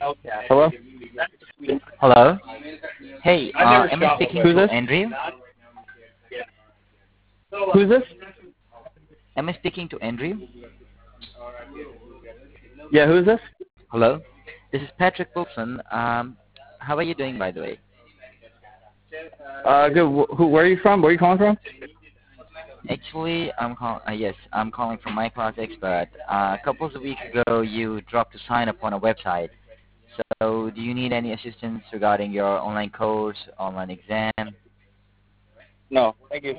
Hello? Hello. Hey, am I speaking Who's to this? Andrew? Who's this? Am I speaking to Andrew? Yeah, who's this? Hello. This is Patrick Wilson. How are you doing, by the way? Good. Where are you from? Where are you calling from? Actually, I'm calling from My Class Expert. A couple of weeks ago, you dropped a sign up on a website. So, do you need any assistance regarding your online course, online exam? No, thank you.